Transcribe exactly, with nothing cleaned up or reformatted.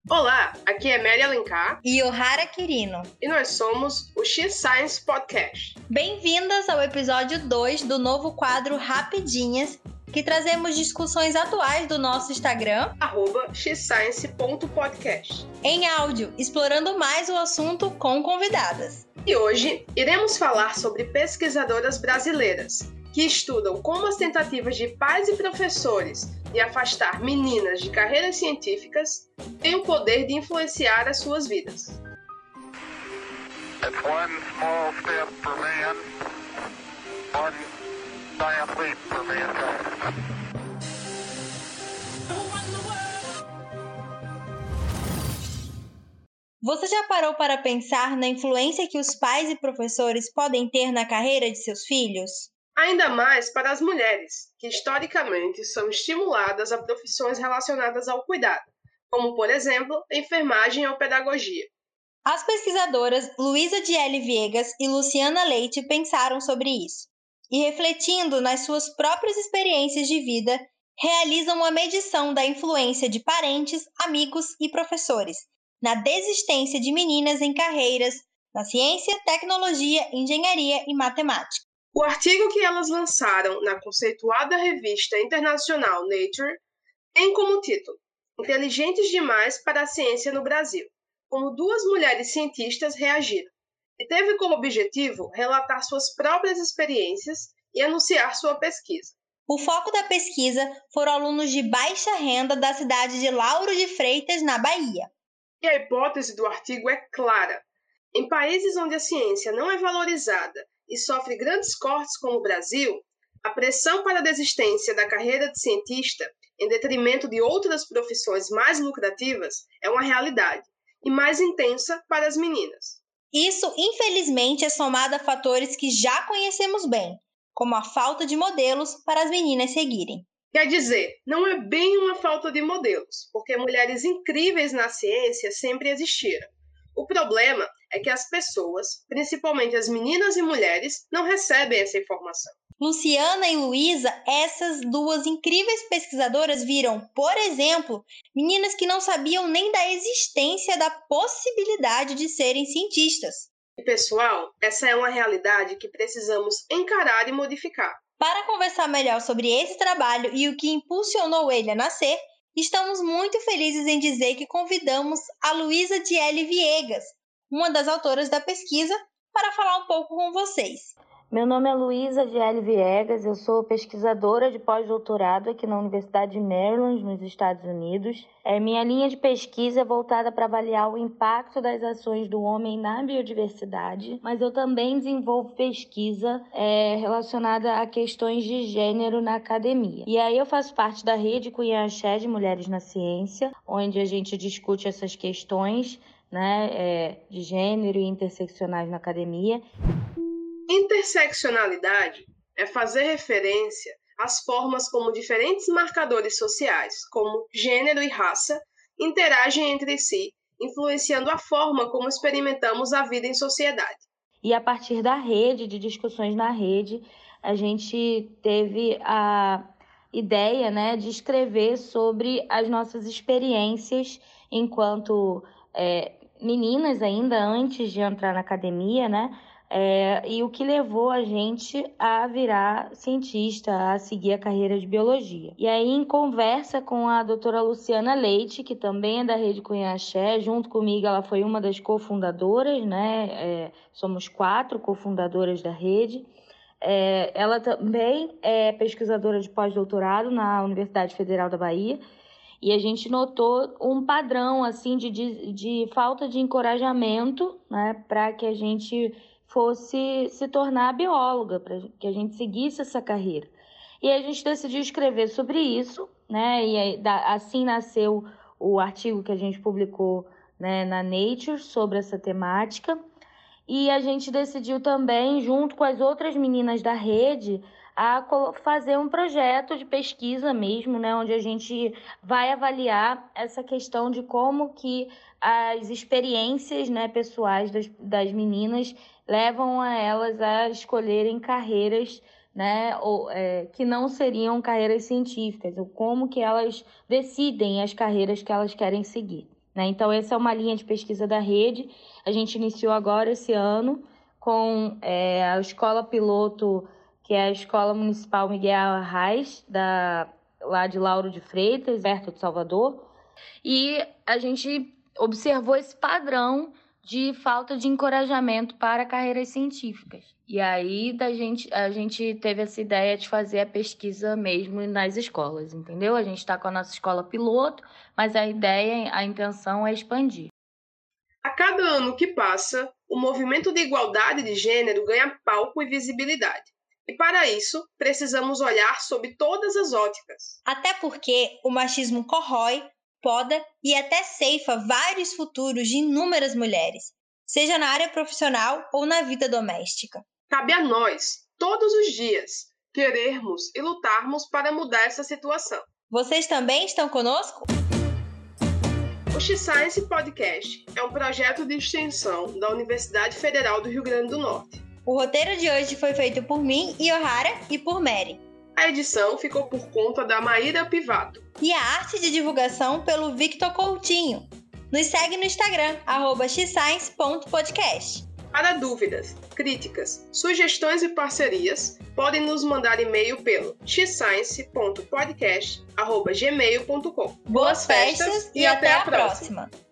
Olá, aqui é Mary Alencar e Ohara Quirino. E nós somos o X-Science Podcast. Bem-vindas ao episódio dois do novo quadro Rapidinhas, que trazemos discussões atuais do nosso Instagram, arroba xscience ponto podcast, em áudio, explorando mais o assunto com convidadas. E hoje iremos falar sobre pesquisadoras brasileiras, que estudam como as tentativas de pais e professores de afastar meninas de carreiras científicas têm o poder de influenciar as suas vidas. It's one small step for man, one giant leap for mankind. Você já parou para pensar na influência que os pais e professores podem ter na carreira de seus filhos? Ainda mais para as mulheres, que historicamente são estimuladas a profissões relacionadas ao cuidado, como, por exemplo, a enfermagem ou pedagogia. As pesquisadoras Luísa Diele Viegas e Luciana Leite pensaram sobre isso e, refletindo nas suas próprias experiências de vida, realizam uma medição da influência de parentes, amigos e professores na desistência de meninas em carreiras na ciência, tecnologia, engenharia e matemática. O artigo que elas lançaram na conceituada revista internacional Nature tem como título Inteligentes demais para a ciência no Brasil, como duas mulheres cientistas reagiram, e teve como objetivo relatar suas próprias experiências e anunciar sua pesquisa. O foco da pesquisa foram alunos de baixa renda da cidade de Lauro de Freitas, na Bahia. E a hipótese do artigo é clara. Em países onde a ciência não é valorizada e sofre grandes cortes como o Brasil, a pressão para a desistência da carreira de cientista, em detrimento de outras profissões mais lucrativas, é uma realidade, e mais intensa para as meninas. Isso, infelizmente, é somado a fatores que já conhecemos bem, como a falta de modelos para as meninas seguirem. Quer dizer, não é bem uma falta de modelos, porque mulheres incríveis na ciência sempre existiram. O problema é que as pessoas, principalmente as meninas e mulheres, não recebem essa informação. Luciana e Luísa, essas duas incríveis pesquisadoras viram, por exemplo, meninas que não sabiam nem da existência da possibilidade de serem cientistas. E, pessoal, essa é uma realidade que precisamos encarar e modificar. Para conversar melhor sobre esse trabalho e o que impulsionou ele a nascer, estamos muito felizes em dizer que convidamos a Luísa Diele Viegas, uma das autoras da pesquisa, para falar um pouco com vocês. Meu nome é Luísa Diele Viegas, eu sou pesquisadora de pós-doutorado aqui na Universidade de Maryland, nos Estados Unidos. É, minha linha de pesquisa é voltada para avaliar o impacto das ações do homem na biodiversidade, mas eu também desenvolvo pesquisa é, relacionada a questões de gênero na academia. E aí eu faço parte da rede Cunha Axé de Mulheres na Ciência, onde a gente discute essas questões, né, é, de gênero e interseccionais na academia. Interseccionalidade é fazer referência às formas como diferentes marcadores sociais, como gênero e raça, interagem entre si, influenciando a forma como experimentamos a vida em sociedade. E a partir da rede, de discussões na rede, a gente teve a ideia, né, de escrever sobre as nossas experiências enquanto é, meninas ainda antes de entrar na academia, né? É, e o que levou a gente a virar cientista, a seguir a carreira de biologia. E aí, em conversa com a doutora Luciana Leite, que também é da Rede Cunha Axé, junto comigo ela foi uma das cofundadoras, né? É, somos quatro cofundadoras da rede. É, ela também é pesquisadora de pós-doutorado na Universidade Federal da Bahia. E a gente notou um padrão assim, de, de, de falta de encorajamento, né, para que a gente fosse se tornar bióloga, para que a gente seguisse essa carreira. E a gente decidiu escrever sobre isso, né? E aí, assim nasceu o artigo que a gente publicou, né, na Nature sobre essa temática. E a gente decidiu também, junto com as outras meninas da rede, a fazer um projeto de pesquisa mesmo, né, onde a gente vai avaliar essa questão de como que as experiências, né, pessoais das, das meninas levam a elas a escolherem carreiras, né, ou, é, que não seriam carreiras científicas, ou como que elas decidem as carreiras que elas querem seguir. né? Então, essa é uma linha de pesquisa da rede. A gente iniciou agora esse ano com é, a Escola Piloto, que é a Escola Municipal Miguel Arraes, da, lá de Lauro de Freitas, perto de Salvador. E a gente observou esse padrão de falta de encorajamento para carreiras científicas. E aí da gente, a gente teve essa ideia de fazer a pesquisa mesmo nas escolas, entendeu? A gente está com a nossa escola piloto, mas a ideia, a intenção é expandir. A cada ano que passa, o movimento de igualdade de gênero ganha palco e visibilidade. E para isso, precisamos olhar sob todas as óticas. Até porque o machismo corrói, poda e até ceifa vários futuros de inúmeras mulheres, seja na área profissional ou na vida doméstica. Cabe a nós, todos os dias, querermos e lutarmos para mudar essa situação. Vocês também estão conosco? O X-Science Podcast é um projeto de extensão da Universidade Federal do Rio Grande do Norte. O roteiro de hoje foi feito por mim, Iohara, e por Mary. A edição ficou por conta da Maíra Pivato. E a arte de divulgação pelo Victor Coutinho. Nos segue no Instagram, arroba x science ponto podcast. Para dúvidas, críticas, sugestões e parcerias, podem nos mandar e-mail pelo x science ponto podcast arroba gmail ponto com. Boas festas e até a próxima!